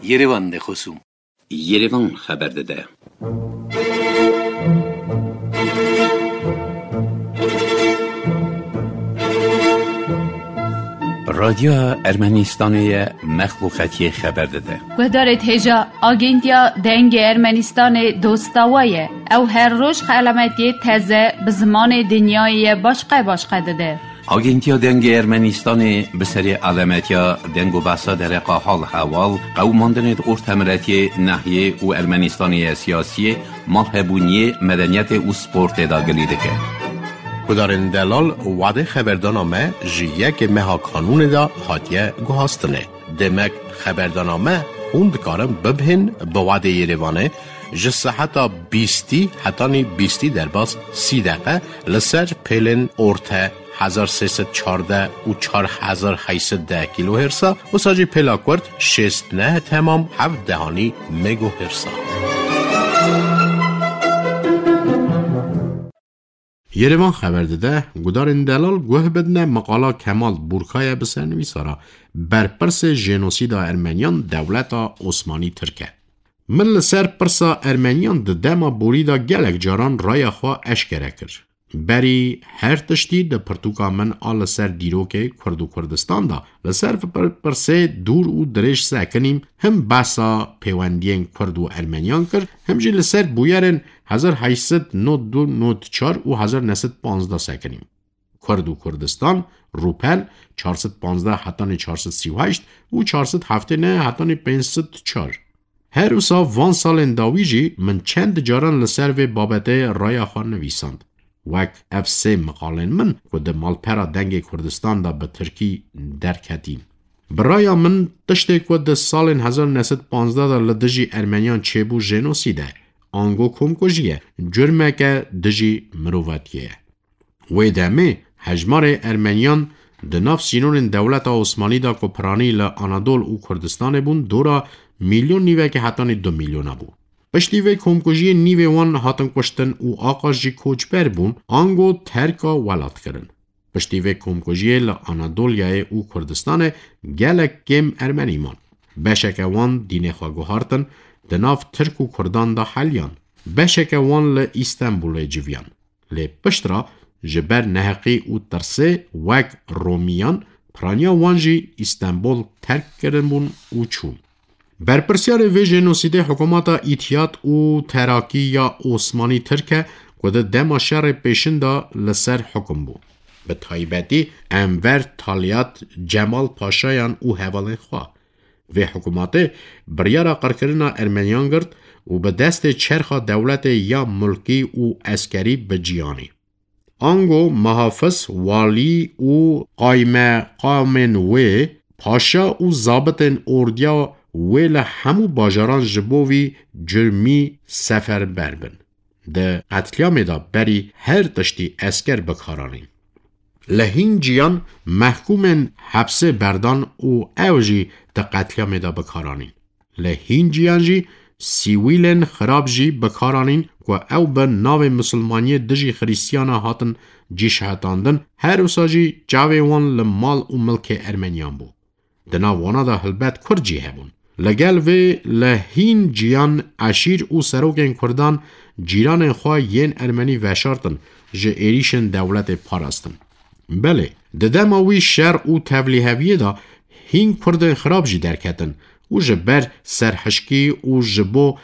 Yerevan de خصوم Yerevan خبر داده. رادیو ارمنستان مخلوقاتی خبر داده. گذارت هجا آگنتیا دنگ ارمنستان دوستاویه او هر روز علامتی تازه به زمان دنیای باشقه داده. آگنتیا دنگ ارمنستان به سری علامتیا دنگ و بحثا در حال حوال قوماندن ارتمرتی ناحیه و ارمنستانی سیاسی مالهبونی مدنیت و سپورت داگلیده که کدارن دلال وعده خبردانامه جیه مها قانون دا حاتیه گوهاستنه. دمک خبردانامه خوند کارم ببهن به وعده یریوانه جسه حتی 20 در باز 30 دقیقه لسر پیلن ارته 1314 و 4810 کیلو هرسا و ساجی پیلا کرد 69 تمام 7 دهانی مگو هرسا. یریوان خبر داده گدارن دلال گوه بدنه مقالا کمال بورکای بسر نویسارا برپرس جنوسید ارمنیان دولت عثمانی ترکه. من لسر پرسا ارمنیان ده دما بوریدا گلک جاران رای خواه اشکره کرد. بری هر تشتی ده پرتوکا من آل سر دیروکه کرد و کردستان دا لسر پرسه دور و درش سکنیم هم باسا پیوندین کرد و ارمنیان کرد هم جی لسر بویرن 1894 و 1915 سکنیم. کرد و کردستان روپل 415 حتان 438 و 479 حتان 504. هر اوسا وان سال انداویجی من چند جاران لسر و بابته رای خواه نویساند. وک اف3 مقالن من که ده مالپرا دنگ کردستان دا به ترکی درکتیم. برای من تشتی که ده سال 1915 دا لدجی ارمنیان چه بو جنوسیده آنگو کمکوژیه جرمه که دجی مروفتیه. و دمه حجمار ارمنیان ده ناف سینون دولت عثمانی دا که پرانی لانادول و کردستان بون دورا میلیون نیوه که حتانی 2 میلیون بو. پشتی وی کمکوژی نیوه وان هاتن کشتن و آقا جی کوچبر بون آنگو ترکا ولاد کرن. پشتی وی کمکوژی لانادولیای او کردستان گلک گم ارمنیمان. بشک وان دین خواگو هارتن دناف ترک و کردان دا حلیان. بشک وان ل ایستانبول جویان. لی پشترا جبر نهقی و ترسه وک رومیان پرانیا وانجی ایستانبول ترک کرن بون و چون. برپرسیار وی جنوسیده حکومت ایتیاد و تراکی یا عثمانی ترکه که ده دما شر پیشن دا لسر حکم بو. به تایبتی انور تالیات جمال پاشایان او حوالین خواه. وی حکومت بریارا قرکرنا ارمنیان گرد و به دست چرخ دولت یا ملکی و اسکری بجیانی. آنگو محافظ والی و قامن وی پاشا و ضابط اردیا ویل همو باجاران جبوی جرمی سفر بربن. ده قتلیام دا بری هر تشتی اسکر بکارانین. لحین جیان محکومن حبس بردان و اوجی ده قتلیام دا بکارانین. لحین جیان جی سیویلن خراب جی بکارانین و او به ناو مسلمانی دجی خریستیانا هاتن جی شهتاندن هر اوساجی جاوی وان لمال و ملک ارمنیان بو. دنا وانا دا حلبت کرجی هبون. لگل و لحین جیان عشیر و سروگن کردان جیران خواه ین ارمنی وشارتن جه ایریشن دولت پاراستن. بله، ددماوی شر و تولیهویه دا هین کردن خراب جی درکتن و جه بر سرحشکی و جبو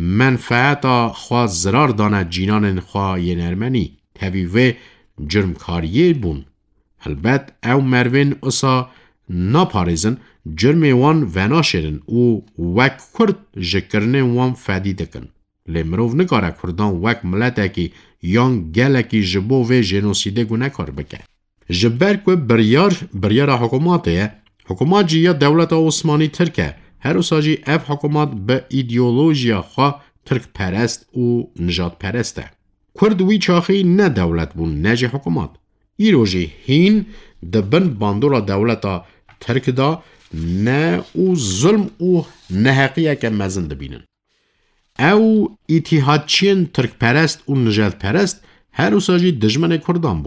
منفعتا خواه زرار دانه جینان خواه ین ارمنی تویوه جرمکاریه بون. البته او مروین اصا نپاریزن جرم وان وناشرن و وک کرد جکرنه وان فدی دکن. لمروف نکاره کردان وک ملتکی یان گلکی جبو و جنوسیده گو نکار بکه. جبر که بریار حکوماته حکومات جیا دولت عثمانی ترکه هر ساجی اف حکومات به ایدئولوژیا خواه ترک پرست و نجات پرسته. کردوی چاخی نه دولت بون نجی حکومات. ایروژی هین دبن باندورا دولتا ترک دا نه او ظلم او نهقیه که مزن دبینن. او اتحادچین ترک پرست و نجات پرست هر ساجی دجمن کردان بون.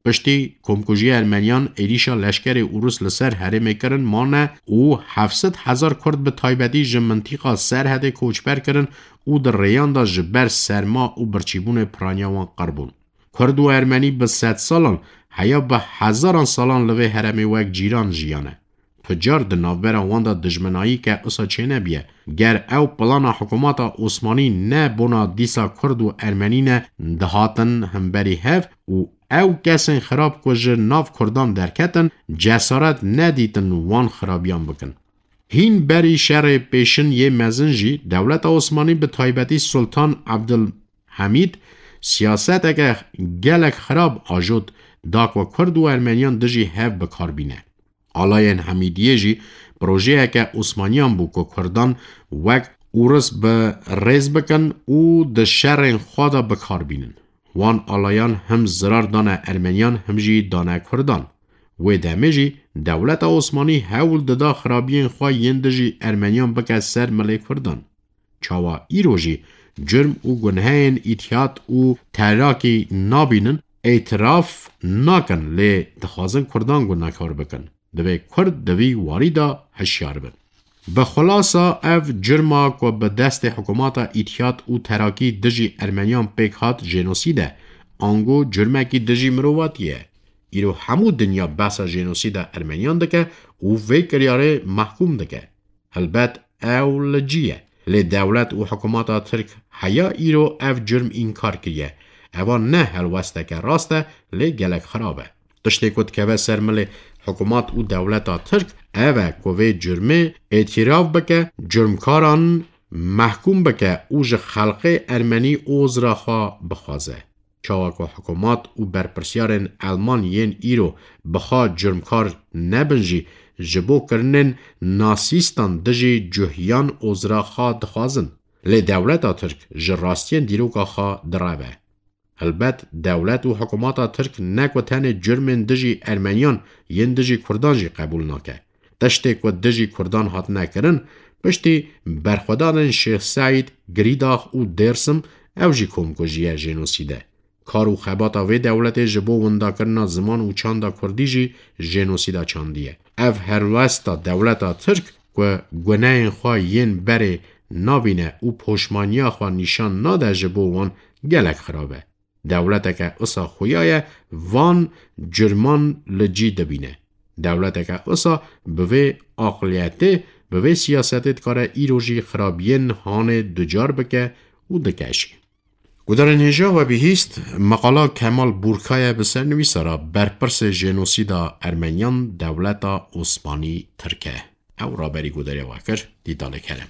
پشتی کمکوژی ارمنیان ایریشا لشکر اوروس لسر حرم کرن مانه او 700,000 کرد به تایبتی جمنطیقا سرحد کوچبر کرن او در ریان دا جبر سرما او برچیبون پرانیاوان قربون. کرد و ارمنی به 100 سالان هیا به 1000 سالان لوه حرم وک جیران جیانه. تجار د ناوبرا واندا دجمنایی که اسا چه نبیه گر او پلانا حکومت عثمانی نه بنا دیسا کرد و ارمنی نه دهاتن همبری هف و او کسین خراب کجه ناو کردان درکتن جسارت ندیتن وان خرابیان بکن. هین بری شر پیشن یه مزنجی دولت عثمانی به تایبتی سلطان عبدالحمید سیاست اگه گلک خراب آجود داک و کرد و ارمنیان دجی هف بکار بینه. آلاین حمیدیه جی پروژه که عثمانیان بو که کردان وک اورس به ریز بکن او ده شر خوادا بکار بینن. وان آلایان هم زرار دانه ارمنیان هم جی دانه کردان. و دمه جی دولت عثمانی حول ددا خرابین خواه یند جی ارمنیان بکه سر ملی کردان. چاوا ایرو جی جرم او گنهین اتحاد او تحراکی نابینن اعتراف ناکن لی دخوازن کردان گو نکار بکن. دوی کرد دوی واریدا هشیار بن. به خلاصا اف جرما که به دست حکومت اتحاد او تراکی دجی ارمنیان پیک هات جنوسیده آنگو جرمه کی دجی مرواتیه. ایرو همو دنیا بسا جنوسیده ارمنیان دکه او وی کریاره محکوم دکه. البت او لجیه. لی دولت و حکومت ترک حیا ایرو اف جرم انکار کریه. اوان نه هلوسته که راسته لی گلک خرابه. دشته کد که به سرمل حکومت او دولت ترک اوه کوه جرمه اعتراف بکه جرمکاران محکوم بکه اوج خلق ارمنی اوز را خواه بخوازه. چاوکو حکومت او برپرسیارن علمان ین ایرو بخواه جرمکار نبنجی جبو کرنن ناسیستان دجی جهیان اوز را خواه دخوازن. لی دولت ترک جراستین دیروکا خواه دراوه. البت دولت و حکومت ترک نکو تن جرمن دجی ارمنیان ین دجی کردان جی قبول ناکه. تشتی که دجی کردان هات نکرن پشتی برخودان شیخ سعید گریداخ و درسم او جی کمکوژیه جنوسیده. کارو خباتا و دولت جبو وندا کرنا زمان و چاندا کردی جی جنوسیده چاندیه. او هر وستا دولت ترک که گناه خواه ین بره نابینه و پشمانیا خواه نشان ناده جبو وان گلک خرابه. دولت که اصا خویای وان جرمان لجی دبینه. دولت که اصا به اقلیته به سیاستت کاره ایروژی خرابین هان دجار بکه و دکشی. گودار نیجا و بهیست مقاله کمال بورکای بسر نویسارا برپرس جنوسیدا ارمنیان دولت عثمانی ترکه. او را بری گوداری واکر دیداله کرم.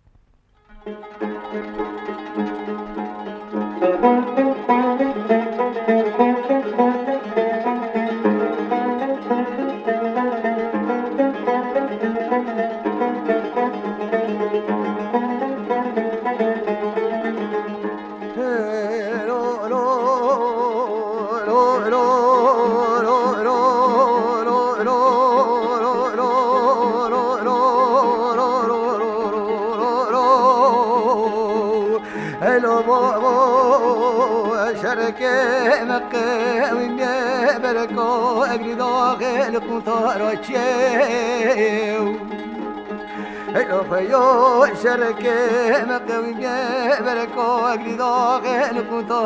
شركة مقوية بركو أجري داخل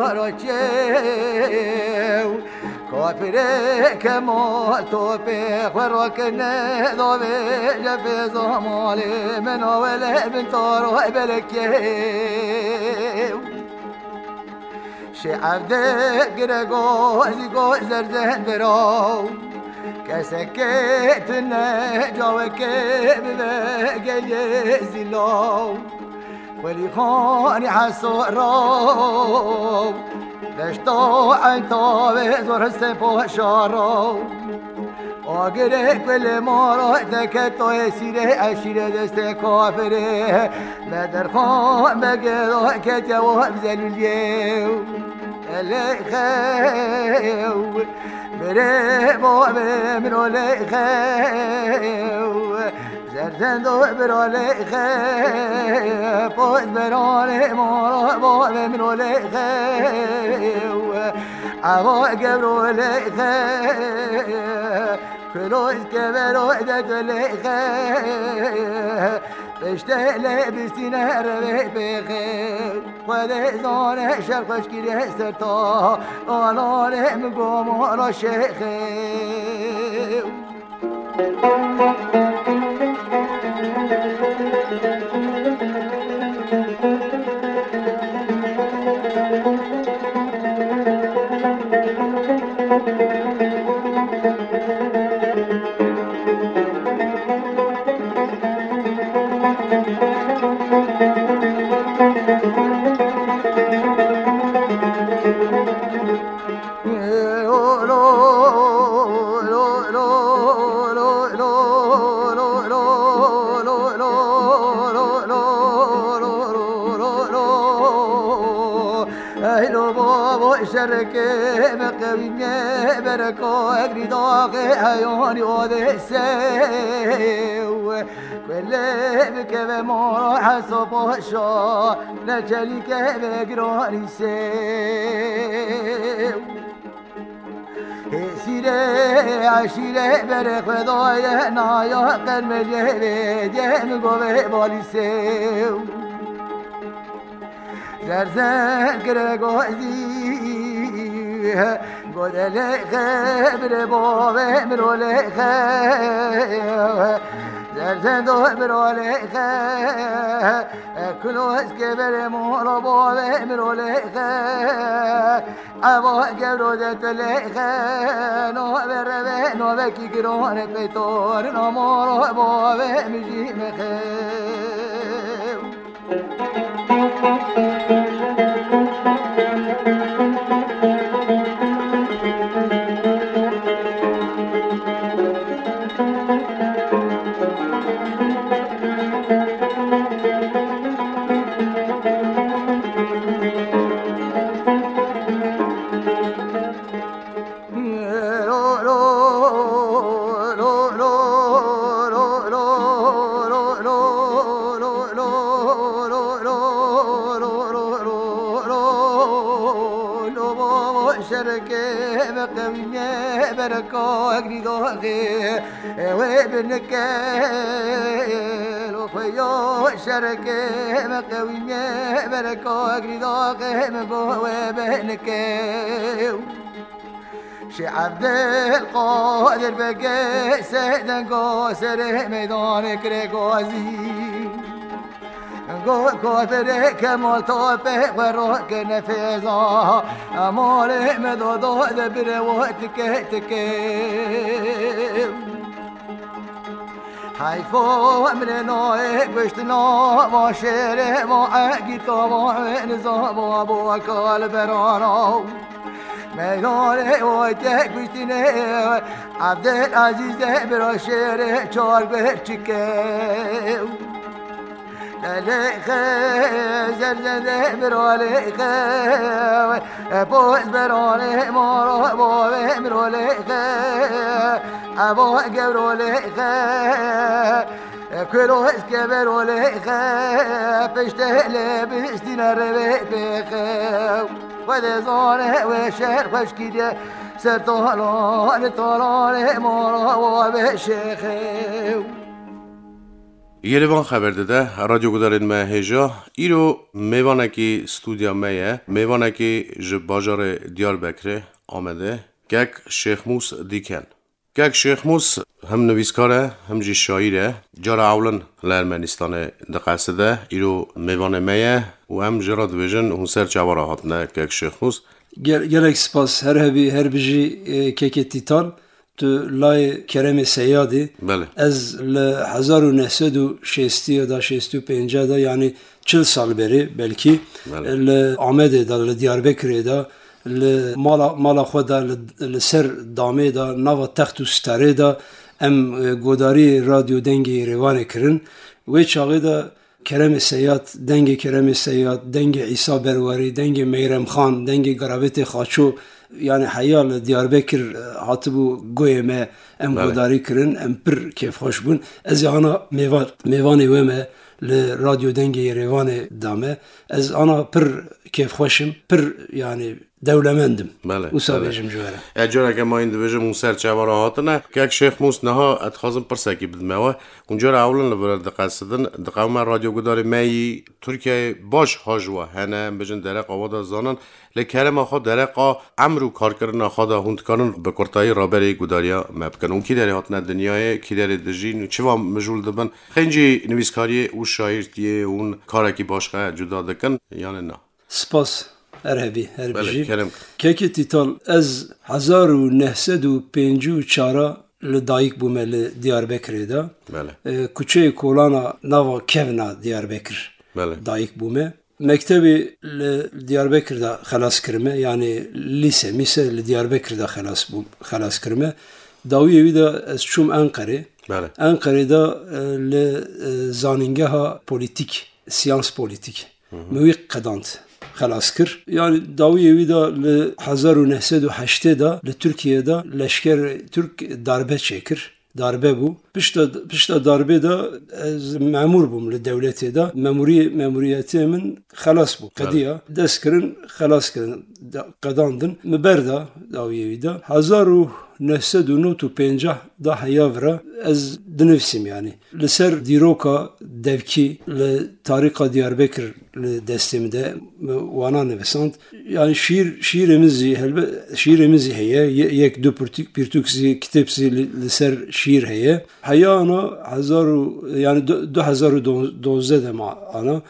كنتاراتشيو كافرة كمال توفيق وراكنا ضوي جفي زمالي من أول بنتارو بلكيو شعب دك رقو زيقو زرزن براو كسكتنا جاوك ببقل زلاو ولي خاني حسراو دشتو عيطا بزور السفو شاراو آگره کل مارا دکتو سیره اشیره دست کافره بدر خان بگرا کتیا و بزلولیو الیخیو بره باب منو لیخیو زردندو برا لیخیو پاس برانه مارا باب منو لیخیو اوا قبرو ليخه كلوز كبرو دت ليخه اشتهل بسينا ربي بخير وذي زانه شرقش كده سرطا آنان مقام را شيخي شركة مقوية بركة أجري داغي عيوني ودسيو كل بكبه ما حسب الشا نجلي كبه جراني سيو سيرة عشيرة برق وداية نايا قرمجة بيديه مقوبة بالي سيو زرزن كرقوزي قد لخه بربابه مرو لخه زرزن دو مرو لخه كلوز كبر مرو بابه مرو لخه ابا قبرو دت لخه نو بربه نو بکی گران پیتور نمارو بابه مجی مخه شركة مقوية بركة أجري داغي وبنكال وفيا شركة مقوية بركة أجري داغي مقوى بنكال شي عبد القادر بقى سيدنا قاسر ميدان كريقازي كافر كمال طافه وراك نفيزا أمال مدودا دبر وقتك تكيم حيفا من نايك بشتنا ما شير ما أجيتا ما نظام أبو أكال برانا ميدان وقتك بشتنا عبد العزيز برا شير چار برچكيم لخه زرزنده برا لخه بوز برا لخه مارا بابه برا لخه ابا قبرا لخه كلوز كبرا لخه پشته لبستنا ربه بخه ودزانه وشهر خشکیده سر طالان مارا بابه شیخه یریوان خبر داده رادیو گذارید ما هجا ایرو میوانکی استودیا میه میوانکی جباجار دیاربکر آمده گک شیخ موس دیکن گک شیخ موس هم نویسکاره هم جی شاعره جارا اولن لارمنستان دقیقه ایرو میوان میه و هم جراد ویژن اون سر چوارا هاتنه گک شیخ موس گلک سپاس هر بجی که تیتان تو لای کرم سیادی بله از 1960 دا 65 دا یعنی 40 سال بری بلکی آمده دا دیاربکر دا مالا خود دا سر دامه دا نو تخت و ستاره دا ام گوداری رادیو دنگی روانه کرن و چاقی دا کرم سیاد دنگ عیسی برواری دنگ میرم خان دنگ گرابت خاچو یعنی حیال دیاربکر هاتبو گویمه ام گوداری کرن ام پر کیف خوش بون از آنا میوانی ومه لرادیو دنگی روان دامه از آنا پر کیف خوشم پر یعنی دولمندم بله وسا بيجم جواره اجرا که ما این دویژه موسر چوارا هاتنه که یک شیخ موس نها اتخازم پرسکی بدمه اونجا را اولن لبرد دقیقه دقیقه رادیو گداری می ترکیه باش هاجوا هنه بجن درق آوادا زانن لکرم آخا درقا امرو کار کردن آخا دا هوند کارن به کرتای رابری گداریا مبکن اون کی داری هاتنه دنیای کی داری دجین چه وام مجول دبن خنجی نویسکاری او شاعرتیه اون کارکی باشقه جدا دکن یعنی نه سپاس ارهبی هربیجی کرم که تیتال از 1954 لدایک بومه لدیاربکر دا بله کوچه کولانا نوا کevna دیاربکر بله دایک بومه مکتبی لدیاربکر دا خلاص کرمه یعنی لیسه میسه لدیاربکر دا خلاص کرمه داویه وی دا از چوم انقره بله انقره دا لزانینگه ها پولیتیک سیانس پولیتیک موی قداند خلاص کر yani dawiye wî da li 1908 da li Tirkiyeyê leşker Türk darbe çêkir darbe bû pişta darbe da ez memûr bûm li dewletê da memûriyetê min xelas bû qediya dest kirin xelas kirin qedandin mi ber da dawiye wî da 1950 da heyavra ez dinivîsim yani li ser dîroka devkî li tarîka Diyarbekir li destê de wana nivîsand yani şîremiz heye yek du pirtûk zî kitêb zî li ser şîr heye heyana yani 2012 de ma ana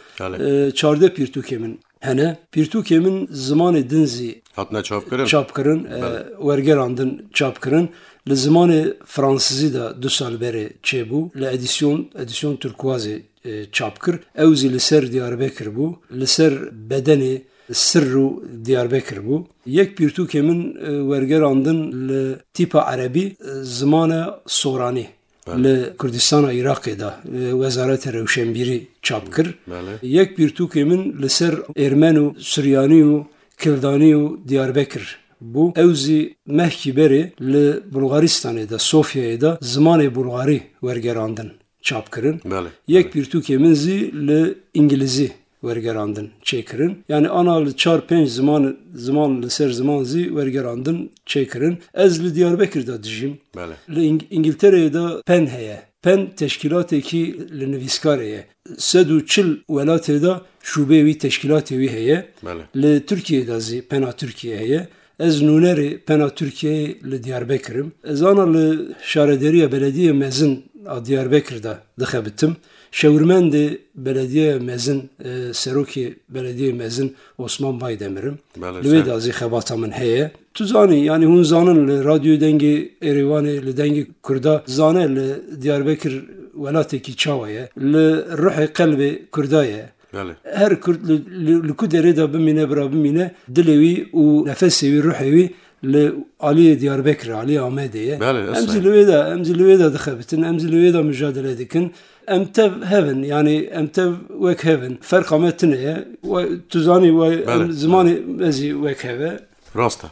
çarde pirtûkê min hene pirtûkê min zimanê din zî hatne çap kirin wergerandin çap kirin li zimanê fransîzî de 2 sal berê çêbû li edîsyon turkuazê çap kir ew zî li ser Diyarbekir bû li ser bedenê Sirru Diyarbekir bû yek pirtûkê min wergerandin li tîpa erebî zimana soranî li Kurdistana Iraqê da Wezareta Rewşenbîrî çap kir yek pirtûkê min li ser Ermen û Suryanî û Kildanî û Diyarbekir bû ew zî mehkî berê li Bulgaristanê da Sofyayê da zimanê Bulgarî wergerandin çap kirin yek pirtûkê min zî li İngilîzî wergerandin çêkirin yani ana li 4-5 ziman li ser ziman zî wergerandin çêkirin ez li Diyarbekir da dijîm li İngiltere'ye da PEN heye PEN teşkilateki li nivîskarê ye 140 welatê da şûbê wî teşkilatê wî heye li Tirkiyeyê da zî PENA Tirkiye heye ez nûnerê PENA Tirkiyeyê li Diyarbekirim ez ana li şarederiya belediye mezin a Diyarbekir da dixebitim Şewirmendê belediye mezin serokê belediye mezin Osman Baydemir'im li wê da zî xebata min heye tu zanî yani hûn zanin li radyo dengê Erêwanê li dengê Kurda zane li Diyarbekir welatekî çawa ye li ruhê qelbê Kurda ye her Kurd li ku derê da bimîne bira bimîne dilê wî û nefesê wî ruhê wî li aliyê Diyarbekir aliyê Amedê ye em zî li wê da dixebitin em zî li wê da mücadele dikin em tev hevin yani em tev wek hevin ferqa me tune ye tu zanî em zimanê me zî wek heve rasta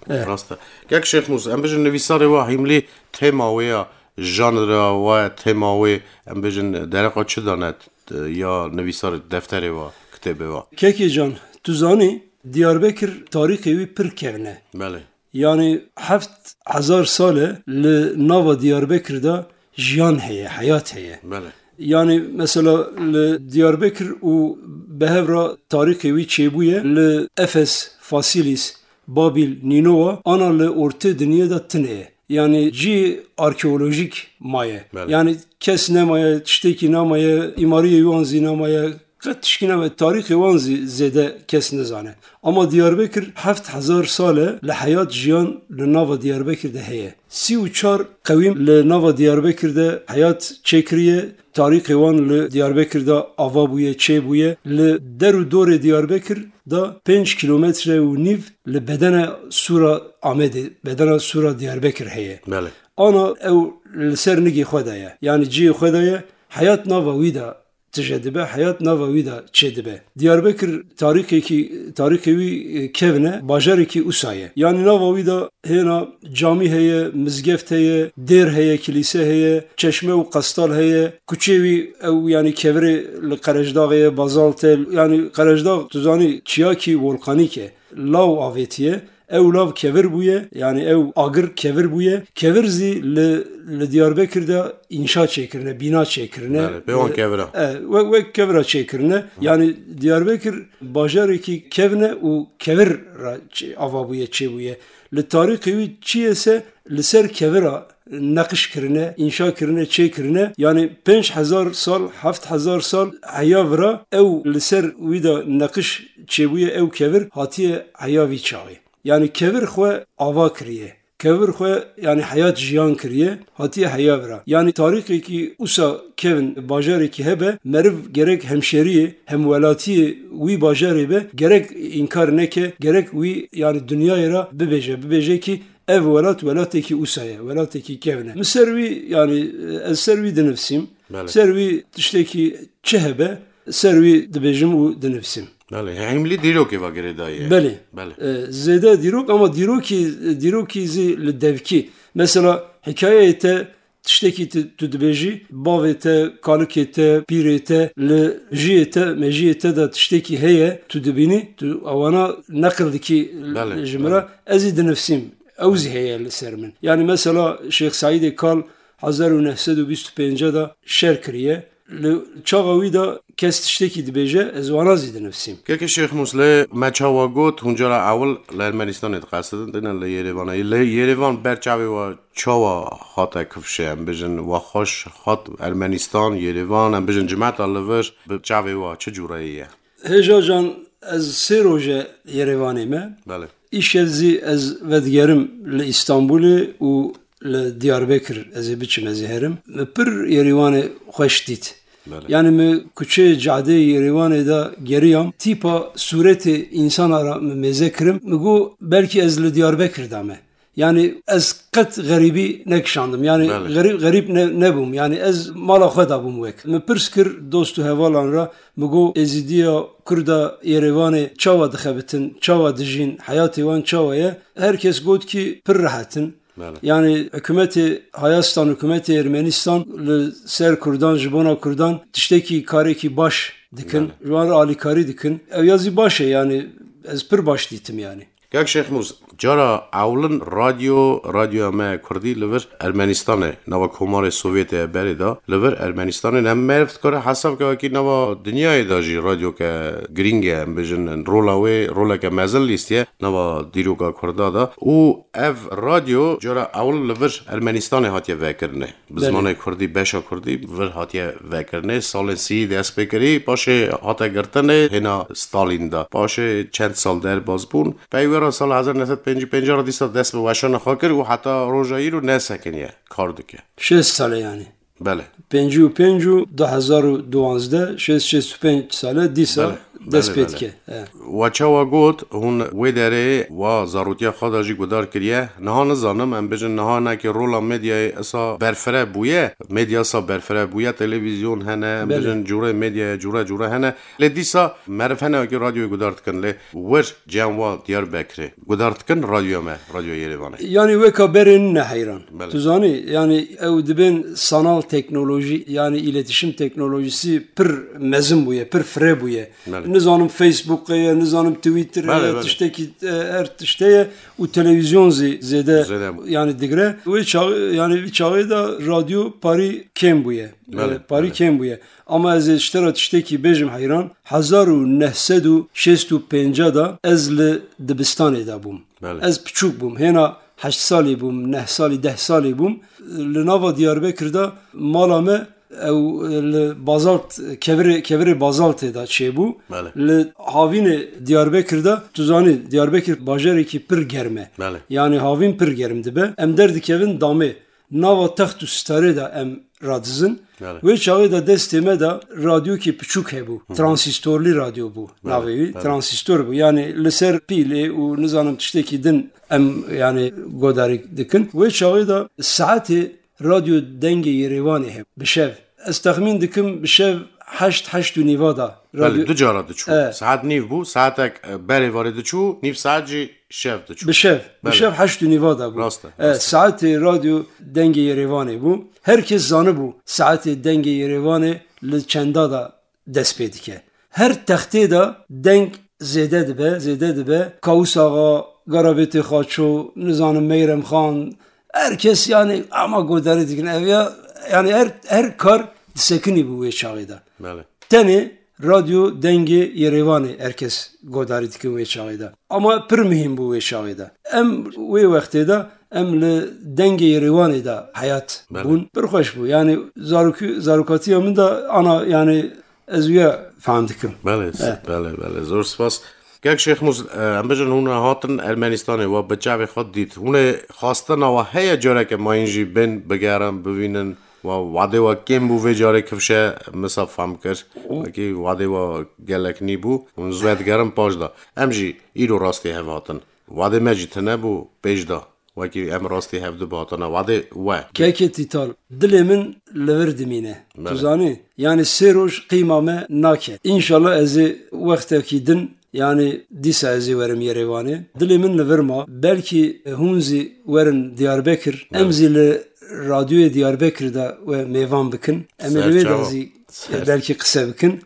gek Şeyh Musa em bijin nivîsarê wa hîmlî tema wê ya janra wa tema wê em bijin dereqa çi danet ya nivîsar defterê wa kitêbê wa kekê can tu zanî Diyarbekir tarîxê wî pir kevne yani 7000 sale li nava Diyarbekir da jiyan heye hayat heye yani mesela li Diyarbekir û behevra tarîxê wî çêbûye li Efes, Fasilis, Babil, Ninova ana li ortê dinyê da tune ye yani cî arkeolojik maye yani kes nemaye tiştekî namaye îmariyê wan zî namaye tişkî namaye tarîxê wan zî zêde kes nizane ama Diyarbekir 7000 sale li hayat jiyan li nava Diyarbekir de heye 34 qewîm li nava Diyarbekir de hayat çêkiriye tarîxê wan li Diyarbekir da ava bûye çê bûye li der û dorê Diyarbekir da 5 kilometre û nîv li bedena Sûra Amedê bedena Sûra Diyarbekir heye ana ew li ser nigê xwe de ye yani ciyê xwe de ye hayat nava wî da tije dibe hayat nava wî da çê dibe Diyarbekir tarîxê wî kevne bajarekî Usa ye yani nava wî da hêna camî heye mizgeft heye dêr heye kilîse heye çeşme û qestal heye kuçê wî ew yani kevirê li Qerejdağê ye bazalt e yani Qerejdağ tu zanî çiyakî volkanîk e law avêtiye ew lav kevir bûye yani ew agir kevir bûye kevir zî li Diyarbekir'de inşa çêkirine bîna çêkirine pêwan kevira wek kevira çêkirine yani Diyarbekir bajarekî kevne û kevir ra ava bûye çê bûye li tarîxê wî çi ye se li ser kevira نقش کرنه انشا کرنه چه کرنه یعنی 5000 سال 7000 سال حیاورا او لسر ویدا نقش چه بویه او کور هاتیه حیاوی چاوی یعنی کور خو آوا کریه کور خو یعنی حیات جیان کریه هاتیه حیاورا یعنی تاریخی کی اوسا کون باجاری کی هبه مرو gerek hemşeriye hem velaتی وی باجاری به gerek inkar neke gerek وی yani dünyaya ra bebeje ki ev velateki usaya velateki kevne servi yani servi de nefsim servi tişteki çehebe servi de bejim u de nefsim بله هملی دیروک و گردایی بله زده دیروک ama diroki zi devki mesela hikayete tişteki tüdbeji bavete kalıkete pirete le jiyete mejiyete da tişteki heye tüdbini avana nakildeki jimra ezid nefsim اوزی هیل سرمن یعنی مثلا شیخ سعید کال 1925 da şer kiriye çağavi da kestişteki dibece ezvana zide nefsim که شیخ موسله مچاوا گوت اونجا را اول لرمنستان قصدن دینن لیریوان لیریوان برچاوی و چاوا خاطر کفشه ام بجن و خوش خاط ارمنستان یریوان ام بجن جماعت الوش بچاوی و چه جوراییه هجا جان از سه روزه یریوانیمه بله İşevzi ez vedgerim li İstanbul'u u li Diyarbakır ez biçim ez herim. Pir Yerivan'ı hoş dit. Yani mi küçe cadde Yerivan'ı da geriyam. Tipa sureti insan ara mezekrim. Migu belki ez li Diyarbakır'da mı? Yani ez kat garibi nekşandım. Yani garip ne bum. Yani ez mala khada bum vek. Me pirskir dostu hevalanra migu ezidiya Kurda Yerevan'ı çava dixebitin, çava dijin, hayatı wan çavaya. Herkes got ki pir rahatin. Yani hükümeti Hayastan, hükümeti Ermenistan ser Kurdan, jibona Kurdan tişteki kareki baş dikin. Juan Ali kari dikin. Ev yazı başı yani ez pir baş ditim yani. Gak Şeyh Muz, jara اولن رادیو ما کردی لور ارمنستان نوا کمار سوویت بری دا لور ارمنستان نم مرفت کره حساب که کی نوا دنیای دا جی رادیو که گرینگه بجن رولا که مزل لیستیه نوا دیروگا کردا دا او اف رادیو جرا اول لور ارمنستان هاتیه وکرنه بزمان کردی بشا کردی ور هاتیه وکرنه سال سی دست بکری باشه هاتا گرتنه هنا ستالین دا باشه چند سال در بازبون پیورا سال 1955 را دیستا دست به وشان خاکر و حتی روژایی رو نسکنیه کار دکه 6 ساله yani بله 55 2012 65 ساله دیسا دست پید که و چاوا گوت هون وی داره و ضرورتی خدا جی گدار کریه نها نزانم ام بجن نها نه که رولا مدیا اسا برفره بویه مدیا اسا برفره بویه تلویزیون هنه بجن جوره مدیا جوره هنه لدیسا معرفنه که رادیو گدارت کن ل ور جنوا دیار بکره گدارت کن رادیو یریوانه yani veka berin ne hayran tuzani yani ev dibin sanal teknoloji yani iletişim teknolojisi pir mezin buye pir fre buye نظام فیسبوک یا نظام توییتر یا تشتکی هر تشتیه و تلویزیون زده یعنی دیگره و یعنی چاقی دا رادیو پاری کم بویه پاری کم بویه اما از اشترا تشتکی بجم حیران 1965 دا از دبستان دا بوم از پچوک بوم هنا 8 سالی بوم 9 سالی 10 سالی بوم لناوا دیاربکر دا مالامه او بازالت کبر بازالت دا چه بو ل هاوین دیاربکر دا توزانی دیاربکر باجری کی پر گرمه yani هاوین پر گرم دبه ام درد کevin دامه ناوا تخت ستاره دا ام رادزن ve çağı da desteme da radyo ki küçük hebu transistorli radyo bu navi transistor bu yani leser pili u nizanım tişteki din em yani godarik dikin ve çağı da saati radyo denge Yerevani hep bişev استخمین دکم بشه 8 نیوادا بله دو جارا دچو ساعت نیو بو ساعتک بری وارد چو نیو ساعت جی شف دچو بشه 8 نیوادا بو ساعت رادیو دنگ یریوانی بو herkes zanı bu saat denge Yerevani لچندا da despedike her taxte da denk zede dibe kaus ağa گرابت خاچو نزانم میرم خان herkes yani ama godari dikin evya yani her kar sekini bu çağıyda. بله Teni radyo denge Yerevani herkes godari dikin bu çağıyda. Ama pir mühim bu çağıyda. Em ve vaktida em le denge Yerevani da hayat bun bir hoş bu. Yani zarukatiyamın da ana yani ezüye fahmdikim. بله بله بله زور سپاس یک شیخ موز ام بجن اون هاتن ارمنستان و بچه خود دید اون خواستن و هیا جاره که ما اینجی بین بگرم ببینن و وعده و کم بو و جاره کفشه مثلا فهم کرد که وعده و گلک نی بو اون زود گرم پاش دا امجی ایرو راستی هف هاتن وعده مجی تنه بو پیش دا و که ام راستی هف دو باتن وعده و Keke tital dilimin leverdimine. Tuzani yani seroş kıymame nake. İnşallah ezi vakteki din yani disa ezi verim Yerevani. Dilimin leverma belki hunzi verin Diyarbakır. Emzili radyoya Diyarbakır'da ve mevan bikin. Emelve dazi belki kısa bikin.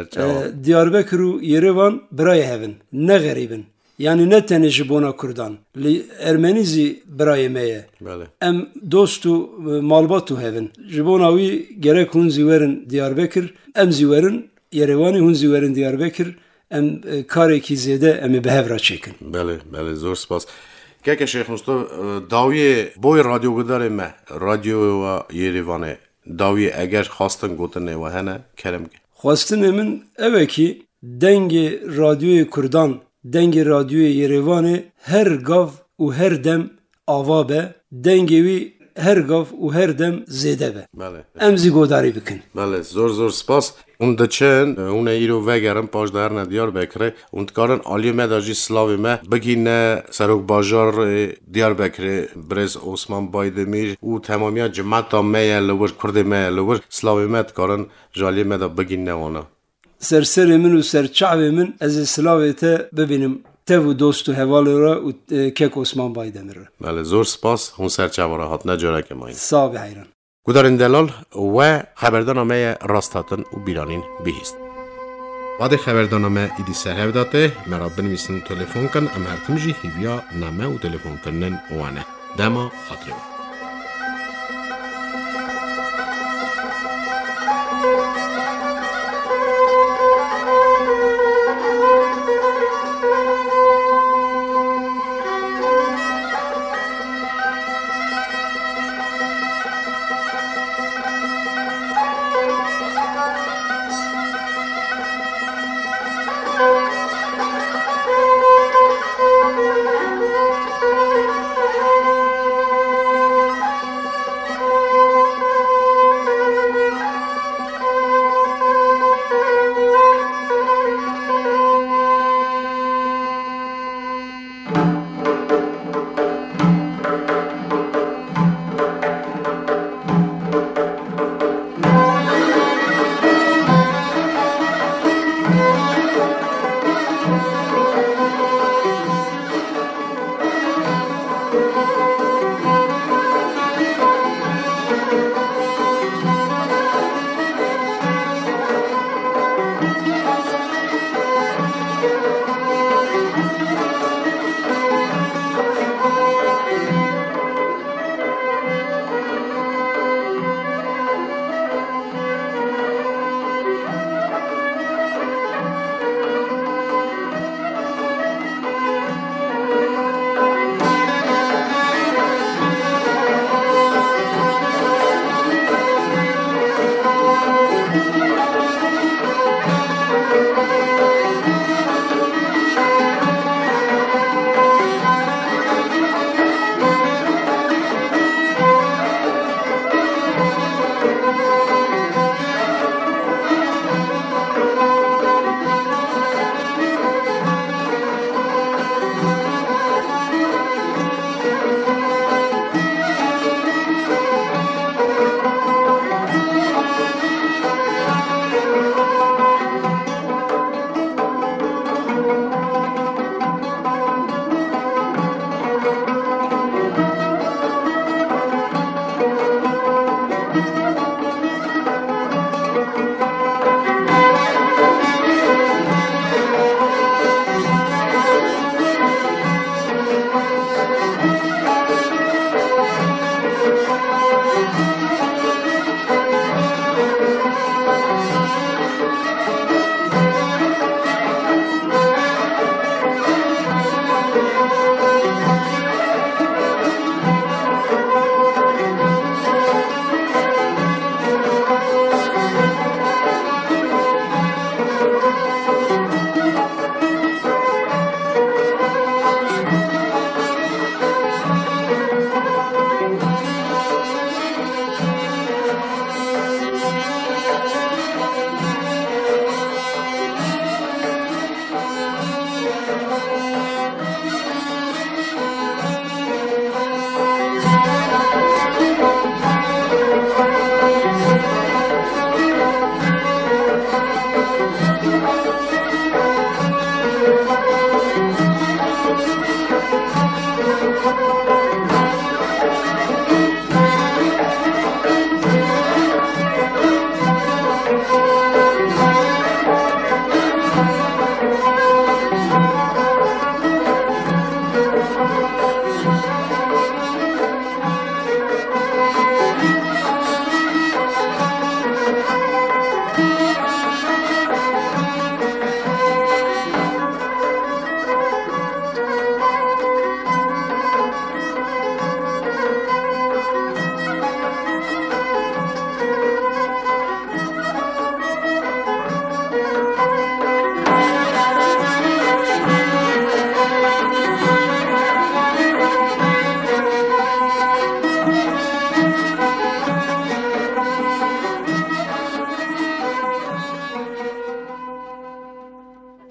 Diyarbakır'u Yerevan biraya hevin. Ne garibin. Yani ne tane jibona Kurdan. Ermenizi biraya meye. Em dostu malbatu hevin. Jibonavi gerek hunzi verin Diyarbakır. Emzi verin Yerevani hunzi verin Diyarbakır. Em kareki zede emi behevra çekin. بله بله زور سپاس که شیخ مستو داوی بوی رادیو گداره ما رادیو و یریوانه داوی اگر خواستن گوتنه و هنه کرم خواستن emin eveki denge radyoyu Kurdan denge radyoyu Yerevani her gav u her dem avabe dengevi her gav u her dem zede be. بله Emzi godari bikin. بله زور زور سپاس اون دچن اون ایرو وگرم پاش در ندیار بکره اون کارن عالی مداجی سلاوی ما بگینه سروک بازار دیار بکره برز عثمان بایدمیر او تمامی جماعت میه لور کرد میه لور سلاوی ما کارن جالی مدا بگینه اونا Serserimin u serçavimin ez slavete bebinim tevu dostu hevalera u kek Osman Baydemir. بله زور سپاس اون سرچوارا هات نجاره که ماین Sağ ve hayran. گودارین دلال و خبردارنامه راستاتن و بیرانین بیست وادی خبردارنامه ایدی سرهو داته مرا بنویسن تلفن کن ام هرتمجی هیویا نامه و تلفن کنن وانه دما خاطره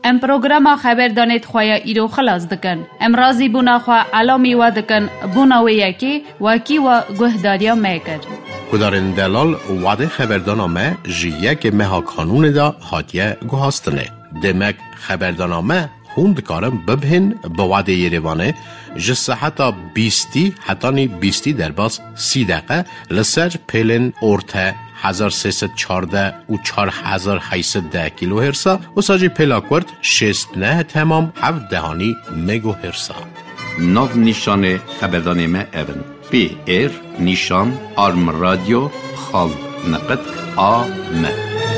ام پروگراما خبر دانید خواه ایرو خلاص دکن. ام رازی بونا خواه علامی و دکن بونا و یکی وکی و گهداریا میکر. کدارن دلال وعده خبردانامه جیه مها کانون دا هاتیه گوهاستنه. دمک خبردانامه خوند کارم ببهن به وعده یریوانه جسه حتی 20 در باز 30 دقیقه لسر پیلن ارته 1314 و 4810 کیلو هرسا و ساجی پیلاکورد 69 تمام 7 دهانی مگو هرسا. ناو نیشان خبردانامه اون PR نیشان آرم رادیو خال نقد آم